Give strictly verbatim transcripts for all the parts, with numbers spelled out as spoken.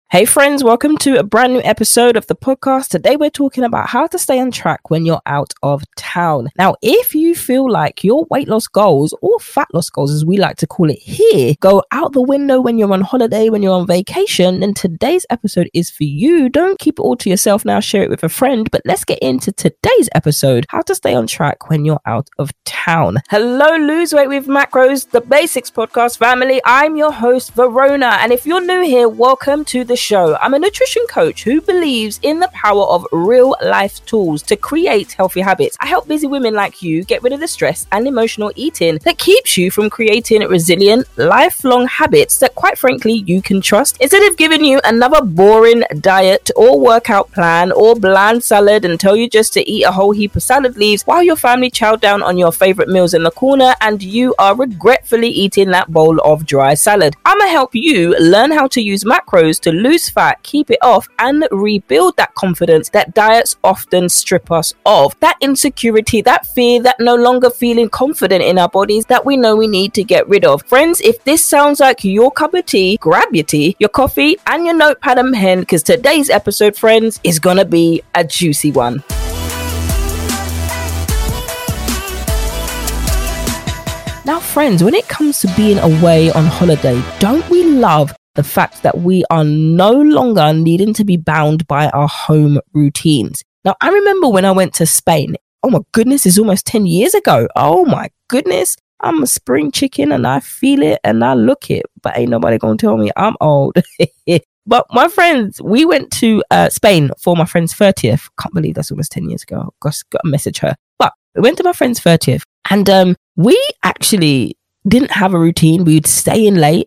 Hey friends, welcome to a brand new episode of the podcast. Today we're talking about how to stay on track when you're out of town. Now, if you feel like your weight loss goals, or fat loss goals as we like to call it here, go out the window when you're on holiday, when you're on vacation, then today's episode is for you. Don't keep it all to yourself now, share it with a friend, but let's get into today's episode, how to stay on track when you're out of town. Hello, Lose Weight with Macros, the Basics Podcast family. I'm your host, Verona, and if you're new here, welcome to the show. I'm a nutrition coach who believes in the power of real life tools to create healthy habits. I help busy women like you get rid of the stress and emotional eating that keeps you from creating resilient, lifelong habits that, quite frankly, you can trust. Instead of giving you another boring diet or workout plan or bland salad and tell you just to eat a whole heap of salad leaves while your family chow down on your favorite meals in the corner and you are regretfully eating that bowl of dry salad, I'm gonna help you learn how to use macros to lose fat, keep it off, and rebuild that confidence that diets often strip us of. That insecurity, that fear, that no longer feeling confident in our bodies that we know we need to get rid of. Friends, if this sounds like your cup of tea, grab your tea, your coffee, and your notepad and pen, because today's episode, friends, is gonna be a juicy one. Now, friends, when it comes to being away on holiday, don't we love the fact that we are no longer needing to be bound by our home routines? Now, I remember when I went to Spain. Oh my goodness, it's almost ten years ago. Oh my goodness. I'm a spring chicken and I feel it and I look it, but ain't nobody gonna tell me I'm old. But my friends, we went to uh, Spain for my friend's thirtieth. Can't believe that's almost ten years ago. Gosh, got to message her. But we went to my friend's thirtieth and um, we actually didn't have a routine. We would stay in late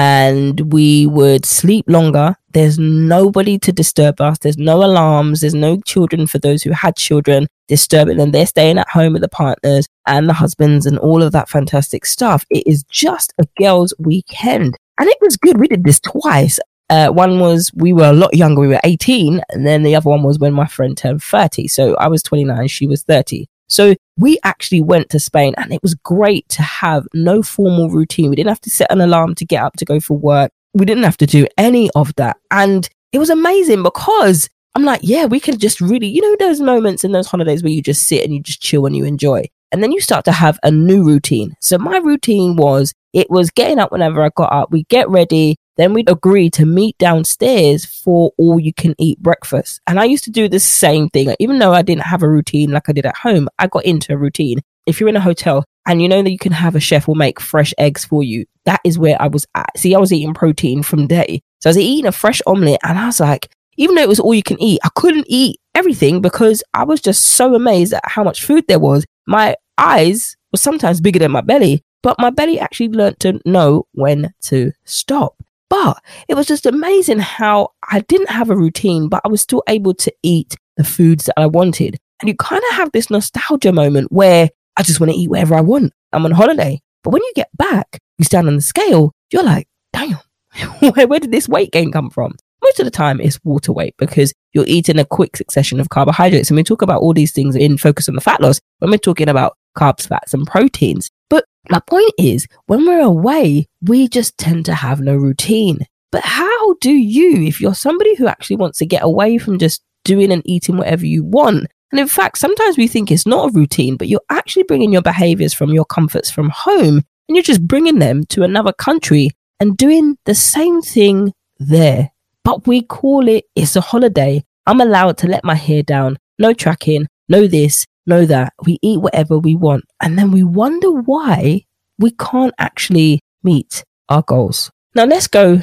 and we would sleep longer. There's nobody to disturb us. There's no alarms. There's no children for those who had children disturbing them. They're staying at home with the partners and the husbands and all of that fantastic stuff. It is just a girls' weekend. And it was good. We did this twice. Uh, one was, we were a lot younger. We were eighteen. And then the other one was when my friend turned thirty. So I was twenty-nine. She was thirty. So we actually went to Spain and it was great to have no formal routine. We didn't have to set an alarm to get up to go for work. We didn't have to do any of that. And it was amazing because I'm like, yeah, we can just really, you know, those moments in those holidays where you just sit and you just chill and you enjoy. And then you start to have a new routine. So my routine was, it was getting up whenever I got up. We get ready. Then we'd agree to meet downstairs for all you can eat breakfast. And I used to do the same thing. Even though I didn't have a routine like I did at home, I got into a routine. If you're in a hotel and you know that you can have a chef will make fresh eggs for you, that is where I was at. See, I was eating protein from day. So I was eating a fresh omelette and I was like, even though it was all you can eat, I couldn't eat everything because I was just so amazed at how much food there was. My eyes were sometimes bigger than my belly, but my belly actually learned to know when to stop. But it was just amazing how I didn't have a routine, but I was still able to eat the foods that I wanted. And you kind of have this nostalgia moment where I just want to eat whatever I want. I'm on holiday. But when you get back, you stand on the scale, you're like, damn, where, where did this weight gain come from? Most of the time it's water weight because you're eating a quick succession of carbohydrates. And we talk about all these things in Focus on the Fat Loss when we're talking about carbs, fats, and proteins. But my point is, when we're away, we just tend to have no routine. But how do you, if you're somebody who actually wants to get away from just doing and eating whatever you want? And in fact, sometimes we think it's not a routine, but you're actually bringing your behaviors from your comforts from home and you're just bringing them to another country and doing the same thing there. But we call it, it's a holiday. I'm allowed to let my hair down. No tracking, no this, no that. We eat whatever we want. And then we wonder why we can't actually meet our goals. Now let's go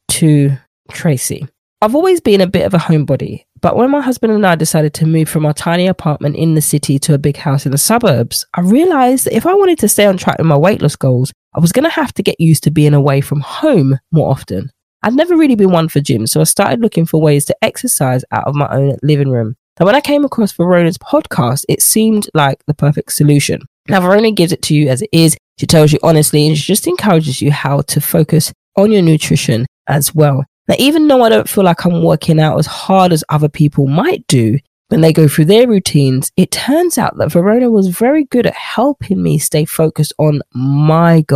to Tracy. I've always been a bit of a homebody, but when my husband and I decided to move from our tiny apartment in the city to a big house in the suburbs, I realized that if I wanted to stay on track with my weight loss goals, I was going to have to get used to being away from home more often. I'd never really been one for gyms, so I started looking for ways to exercise out of my own living room. Now, when I came across Verona's podcast, it seemed like the perfect solution. Now, Verona gives it to you as it is. She tells you honestly, and she just encourages you how to focus on your nutrition as well. Now, even though I don't feel like I'm working out as hard as other people might do when they go through their routines, it turns out that Verona was very good at helping me stay focused on my goals.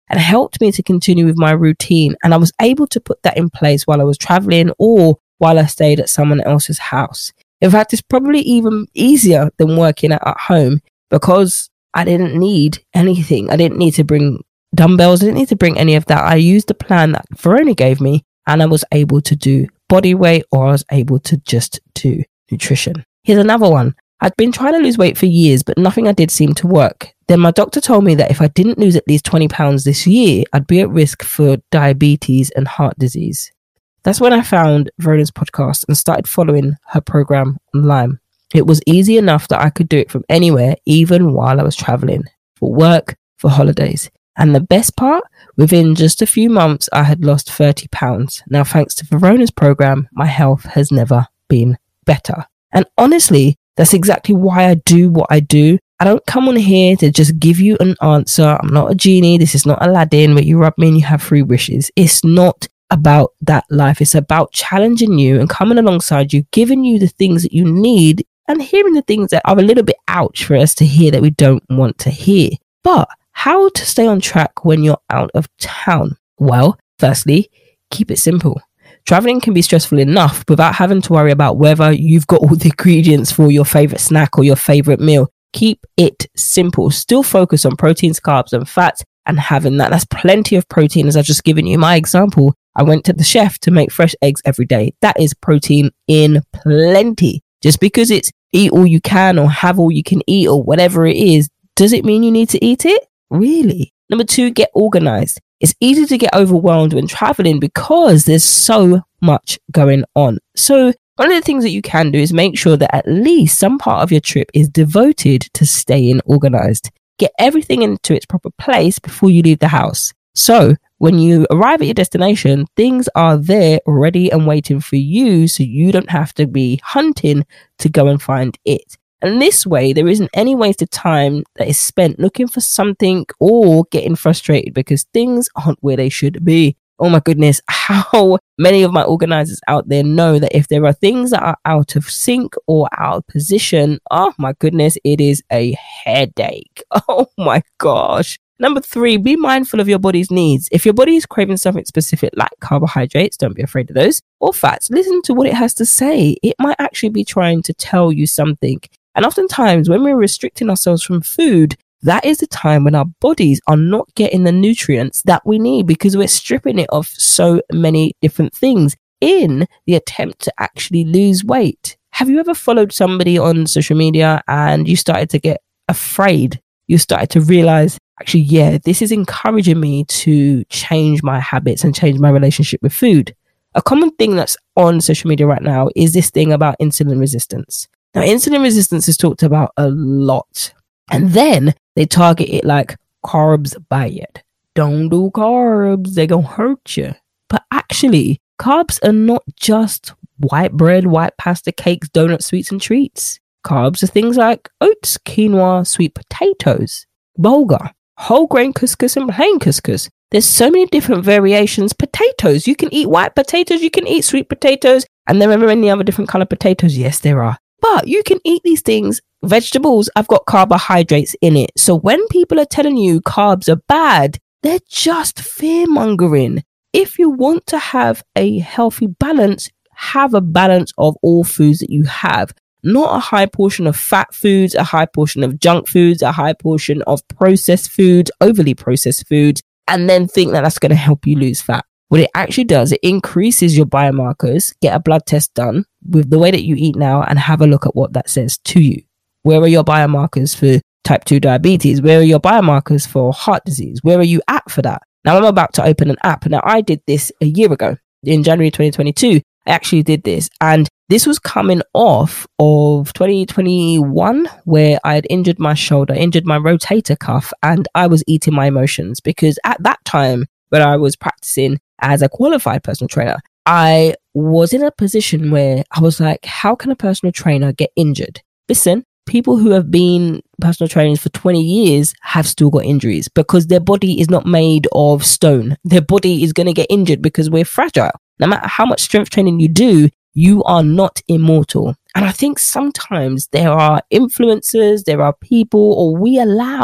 and helped me to continue with my routine. And I was able to put that in place while I was traveling or while I stayed at someone else's house. In fact, it's probably even easier than working at, at home because I didn't need anything. I didn't need to bring dumbbells. I didn't need to bring any of that. I used the plan that Verona gave me and I was able to do body weight or I was able to just do nutrition. Here's another one. I'd been trying to lose weight for years, but nothing I did seemed to work. Then my doctor told me that if I didn't lose at least twenty pounds this year, I'd be at risk for diabetes and heart disease. That's when I found Verona's podcast and started following her program online. It was easy enough that I could do it from anywhere, even while I was traveling, for work, for holidays. And the best part, within just a few months, I had lost thirty pounds. Now, thanks to Verona's program, my health has never been better. And honestly, that's exactly why I do what I do. I don't come on here to just give you an answer. I'm not a genie. This is not Aladdin where you rub me and you have three wishes. It's not about that life. It's about challenging you and coming alongside you, giving you the things that you need and hearing the things that are a little bit ouch for us to hear that we don't want to hear. But how to stay on track when you're out of town? Well, firstly, keep it simple. Traveling can be stressful enough without having to worry about whether you've got all the ingredients for your favorite snack or your favorite meal. Keep it simple. Still focus on proteins, carbs, and fats and having that. That's plenty of protein. As I've just given you my example, I went to the chef to make fresh eggs every day. That is protein in plenty. Just because it's eat all you can or have all you can eat or whatever it is, does it mean you need to eat it? Really? Number two, get organized. It's easy to get overwhelmed when traveling because there's so much going on. So one of the things that you can do is make sure that at least some part of your trip is devoted to staying organized. Get everything into its proper place before you leave the house. So when you arrive at your destination, things are there ready and waiting for you so you don't have to be hunting to go and find it. And this way, there isn't any wasted time that is spent looking for something or getting frustrated because things aren't where they should be. Oh my goodness, how many of my organizers out there know that if there are things that are out of sync or out of position, oh my goodness, it is a headache. Oh my gosh. Number three, be mindful of your body's needs. If your body is craving something specific like carbohydrates, don't be afraid of those, or fats, listen to what it has to say. It might actually be trying to tell you something. And oftentimes when we're restricting ourselves from food, that is the time when our bodies are not getting the nutrients that we need because we're stripping it of so many different things in the attempt to actually lose weight. Have you ever followed somebody on social media and you started to get afraid? You started to realize, actually, yeah, this is encouraging me to change my habits and change my relationship with food. A common thing that's on social media right now is this thing about insulin resistance. Now, insulin resistance is talked about a lot. And then they target it like carbs bad. Don't do carbs. They're going to hurt you. But actually, carbs are not just white bread, white pasta, cakes, donuts, sweets, and treats. Carbs are things like oats, quinoa, sweet potatoes, bulgur, whole grain couscous, and plain couscous. There's so many different variations. Potatoes. You can eat white potatoes. You can eat sweet potatoes. And there are many other different color potatoes. Yes, there are. But you can eat these things. Vegetables have got carbohydrates in it. So when people are telling you carbs are bad, they're just fear mongering. If you want to have a healthy balance, have a balance of all foods that you have. Not a high portion of fat foods, a high portion of junk foods, a high portion of processed foods, overly processed foods, and then think that that's going to help you lose fat. What it actually does, it increases your biomarkers. Get a blood test done with the way that you eat now and have a look at what that says to you. Where are your biomarkers for type two diabetes? Where are your biomarkers for heart disease? Where are you at for that? Now I'm about to open an app. Now I did this a year ago in January twenty twenty-two. I actually did this, and this was coming off of twenty twenty-one where I had injured my shoulder, injured my rotator cuff, and I was eating my emotions because at that time when I was practicing as a qualified personal trainer, I was in a position where I was like, how can a personal trainer get injured? Listen, people who have been personal trainers for twenty years have still got injuries because their body is not made of stone. Their body is going to get injured because we're fragile. No matter how much strength training you do, you are not immortal. And I think sometimes there are influencers, there are people, or we allow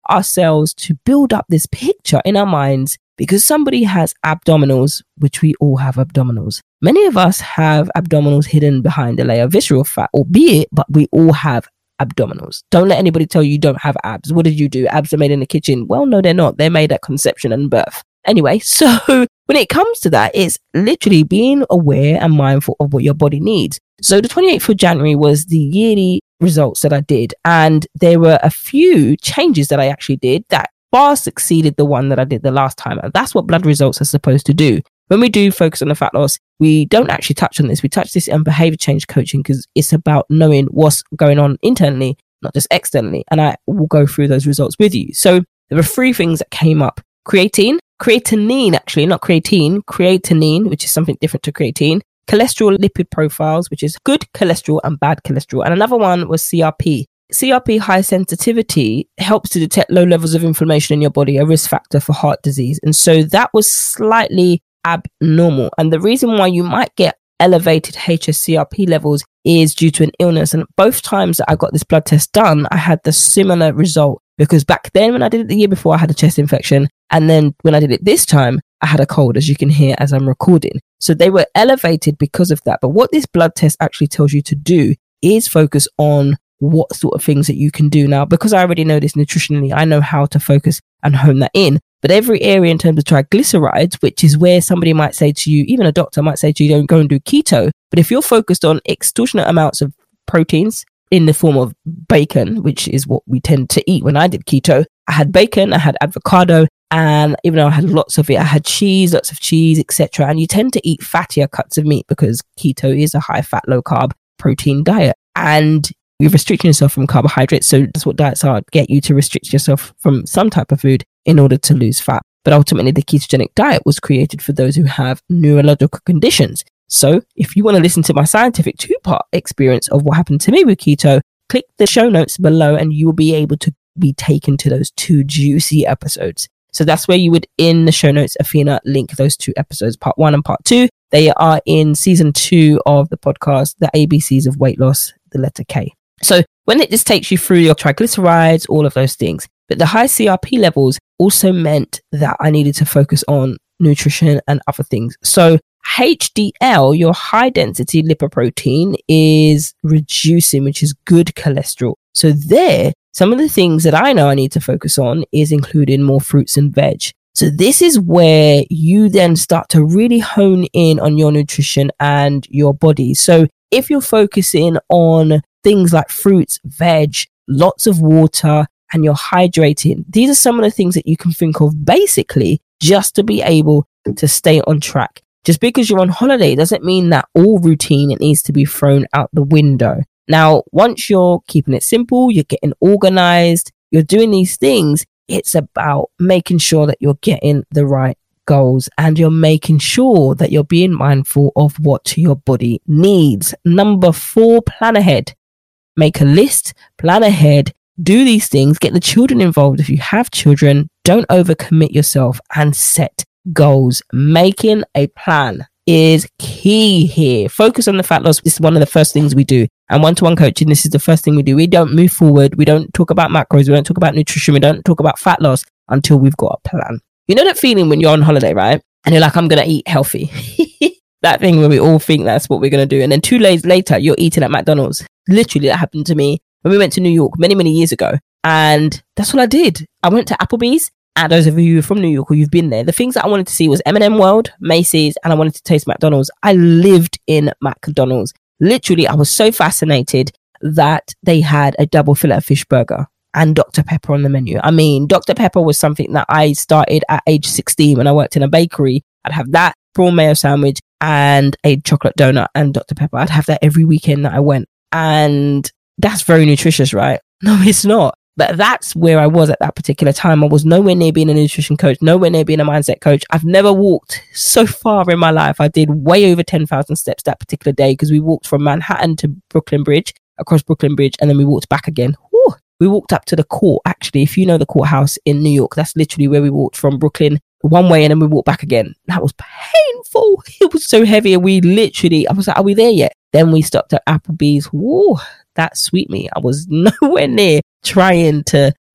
ourselves to build up this picture in our minds because somebody has abdominals, which we all have abdominals. Many of us have abdominals hidden behind a layer of visceral fat, albeit, but we all have abdominals. Don't let anybody tell you you don't have abs. What did you do? Abs are made in the kitchen. Well, no, they're not. They're made at conception and birth. Anyway, so when it comes to that, it's literally being aware and mindful of what your body needs. So the twenty-eighth of January was the yearly results that I did. And there were a few changes that I actually did that far succeeded the one that I did the last time. And that's what blood results are supposed to do. When we do focus on the fat loss, we don't actually touch on this. We touch this on behavior change coaching because it's about knowing what's going on internally, not just externally. And I will go through those results with you. So there were three things that came up. Creatine, creatinine, actually, not creatine, creatinine, which is something different to creatine. Cholesterol lipid profiles, which is good cholesterol and bad cholesterol. And another one was C R P. C R P high sensitivity helps to detect low levels of inflammation in your body, a risk factor for heart disease. And so that was slightly abnormal. And the reason why you might get elevated H S C R P levels is due to an illness. And both times that I got this blood test done, I had the similar result because back then when I did it the year before, I had a chest infection. And then when I did it this time, I had a cold, as you can hear as I'm recording. So they were elevated because of that. But what this blood test actually tells you to do is focus on what sort of things that you can do now. Because I already know this nutritionally, I know how to focus and hone that in. But every area in terms of triglycerides, which is where somebody might say to you, even a doctor might say to you, don't go and do keto. But if you're focused on extortionate amounts of proteins in the form of bacon, which is what we tend to eat when I did keto, I had bacon, I had avocado, and even though I had lots of it, I had cheese, lots of cheese, et cetera. And you tend to eat fattier cuts of meat because keto is a high fat, low carb protein diet. And you're restricting yourself from carbohydrates. So that's what diets are, get you to restrict yourself from some type of food in order to lose fat. But ultimately, the ketogenic diet was created for those who have neurological conditions. So if you want to listen to my scientific two-part experience of what happened to me with keto, click the show notes below and you will be able to be taken to those two juicy episodes. So that's where you would, in the show notes, Athena, link those two episodes, part one and part two. They are in season two of the podcast, The A B Cs of Weight Loss, the letter K. So when it just takes you through your triglycerides, all of those things, but the high C R P levels also meant that I needed to focus on nutrition and other things. So H D L, your high density lipoprotein, is reducing, which is good cholesterol. So there, some of the things that I know I need to focus on is including more fruits and veg. So this is where you then start to really hone in on your nutrition and your body. So if you're focusing on things like fruits, veg, lots of water, and you're hydrating, these are some of the things that you can think of basically just to be able to stay on track. Just because you're on holiday doesn't mean that all routine needs to be thrown out the window. Now, once you're keeping it simple, you're getting organized, you're doing these things, it's about making sure that you're getting the right goals and you're making sure that you're being mindful of what your body needs. Number four, plan ahead. Make a list, plan ahead, do these things, get the children involved. If you have children, don't overcommit yourself and set goals. Making a plan is key here. Focus on the fat loss. This is one of the first things we do. And one-to-one coaching, this is the first thing we do. We don't move forward. We don't talk about macros. We don't talk about nutrition. We don't talk about fat loss until we've got a plan. You know that feeling when you're on holiday, right? And you're like, I'm going to eat healthy. That thing where we all think that's what we're going to do. And then two days later, you're eating at McDonald's. Literally, that happened to me when we went to New York many, many years ago. And that's what I did. I went to Applebee's. And those of you who are from New York or you've been there, the things that I wanted to see was M and M World, Macy's, and I wanted to taste McDonald's. I lived in McDonald's. Literally, I was so fascinated that they had a double fillet fish burger and Doctor Pepper on the menu. I mean, Doctor Pepper was something that I started at age sixteen when I worked in a bakery. I'd have that prawn mayo sandwich and a chocolate donut and Doctor Pepper. I'd have that every weekend that I went. And that's very nutritious, right? No, it's not. But that's where I was at that particular time. I was nowhere near being a nutrition coach, nowhere near being a mindset coach. I've never walked so far in my life. I did way over ten thousand steps that particular day because we walked from Manhattan to Brooklyn Bridge, across Brooklyn Bridge, and then we walked back again. Whew. We walked up to the court, actually. If you know the courthouse in New York, that's literally where we walked from Brooklyn one way and then we walked back again. That was painful. It was so heavy. And we literally, I was like, are we there yet? Then we stopped at Applebee's. Whoa, that sweet meat. I was nowhere near trying to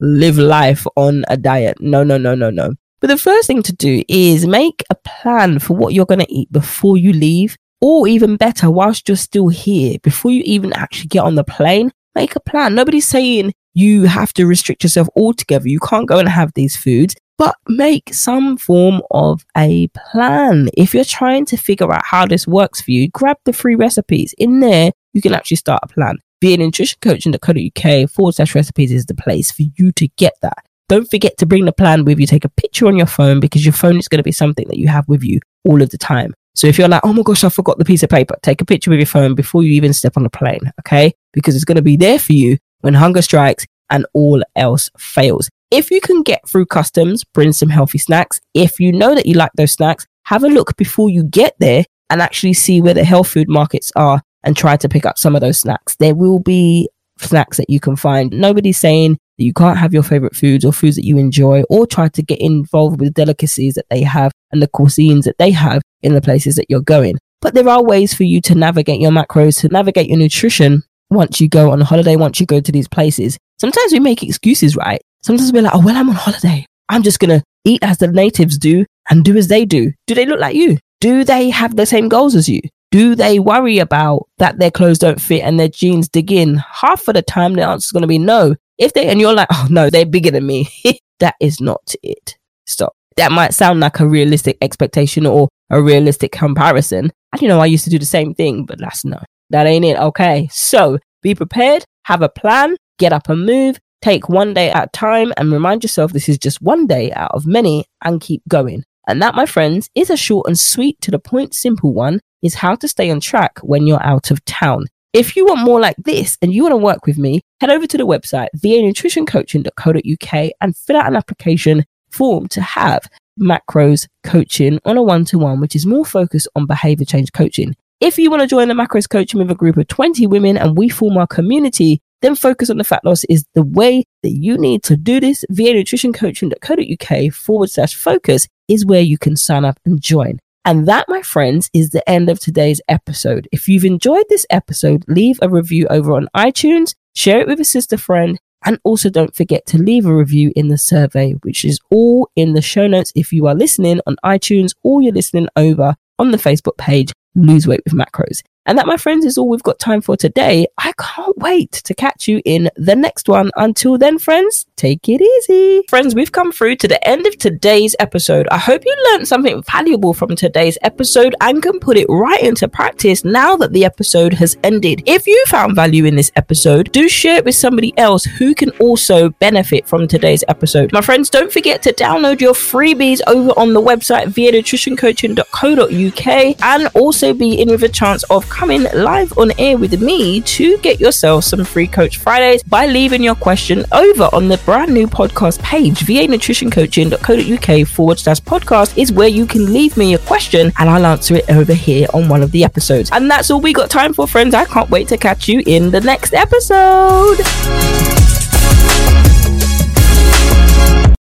live life on a diet. No, no, no, no, no. But the first thing to do is make a plan for what you're going to eat before you leave, or even better, whilst you're still here, before you even actually get on the plane. Make a plan. Nobody's saying you have to restrict yourself altogether. You can't go and have these foods, but make some form of a plan. If you're trying to figure out how this works for you, grab the free recipes. In there, you can actually start a plan. V A Nutrition Coaching dot co dot uk forward slash recipes is the place for you to get that. Don't forget to bring the plan with you. Take a picture on your phone, because your phone is going to be something that you have with you all of the time. So if you're like, oh my gosh, I forgot the piece of paper, take a picture with your phone before you even step on the plane, okay? Because it's going to be there for you when hunger strikes and all else fails. If you can get through customs, bring some healthy snacks. If you know that you like those snacks, have a look before you get there and actually see where the health food markets are and try to pick up some of those snacks. There will be snacks that you can find. Nobody's saying that you can't have your favorite foods or foods that you enjoy, or try to get involved with delicacies that they have and the cuisines that they have in the places that you're going. But there are ways for you to navigate your macros, to navigate your nutrition once you go on holiday, once you go to these places. Sometimes we make excuses, right? Sometimes we're like, oh, well, I'm on holiday. I'm just going to eat as the natives do and do as they do. Do they look like you? Do they have the same goals as you? Do they worry about that their clothes don't fit and their jeans dig in? Half of the time, the answer is going to be no. If they, and you're like, oh no, they're bigger than me. That is not it. Stop. That might sound like a realistic expectation or a realistic comparison. And you know, I used to do the same thing, but that's no, that ain't it. Okay. So be prepared, have a plan, get up and move, take one day at a time, and remind yourself this is just one day out of many, and keep going. And that, my friends, is a short and sweet, to the point, simple one, is how to stay on track when you're out of town. If you want more like this and you want to work with me, head over to the website V A Nutrition Coaching dot co dot uk and fill out an application form to have macros coaching on a one-to-one, which is more focused on behavior change coaching. If you want to join the macros coaching with a group of twenty women and we form our community, then focus on the fat loss is the way that you need to do this. V A Nutrition Coaching dot co dot uk forward slash focus is where you can sign up and join. And that, my friends, is the end of today's episode. If you've enjoyed this episode, leave a review over on iTunes, share it with a sister friend, and also don't forget to leave a review in the survey, which is all in the show notes if you are listening on iTunes or you're listening over on the Facebook page, Lose Weight with Macros. And that, my friends, is all we've got time for today. I can't wait to catch you in the next one. Until then, friends, take it easy. Friends, we've come through to the end of today's episode. I hope you learned something valuable from today's episode and can put it right into practice now that the episode has ended. If you found value in this episode, do share it with somebody else who can also benefit from today's episode. My friends, don't forget to download your freebies over on the website V A Nutrition Coaching dot co dot uk and also be in with a chance of coming live on air with me to get yourself some free Coach Fridays by leaving your question over on the brand new podcast page. V A Nutrition Coaching dot co dot uk forward slash podcast is where you can leave me a question and I'll answer it over here on one of the episodes. And that's all we got time for, friends. I can't wait to catch you in the next episode.